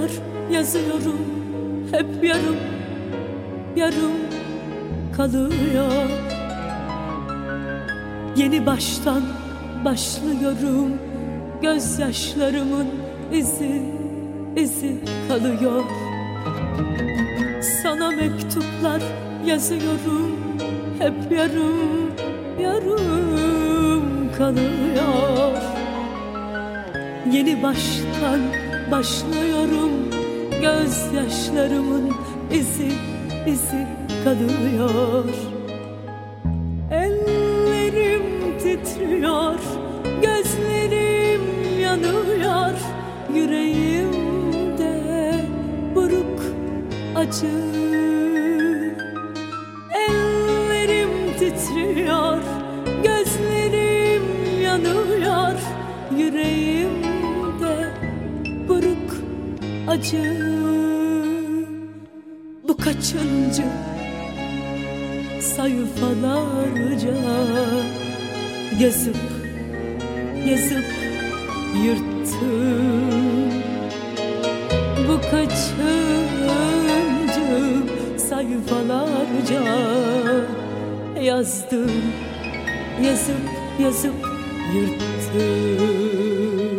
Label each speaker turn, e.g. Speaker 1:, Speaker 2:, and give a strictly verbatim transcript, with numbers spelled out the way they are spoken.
Speaker 1: mektuplar yazıyorum, hep yarım yarım kalıyor. Yeni baştan başlıyorum, gözyaşlarımın izi izi kalıyor. Sana mektuplar yazıyorum, hep yarım yarım kalıyor. Yeni baştan başlıyorum, gözyaşlarımın izi izi kalıyor. Ellerim titriyor, gözlerim yanıyor, yüreğimde buruk acı. Ellerim titriyor, gözlerim yanıyor, yüreğimde buruk acı. Bu kaçıncı sayfalarca yazıp yazıp yırttım. Bu kaçıncı sayfalarca yazdım, yazıp yazıp yırttım.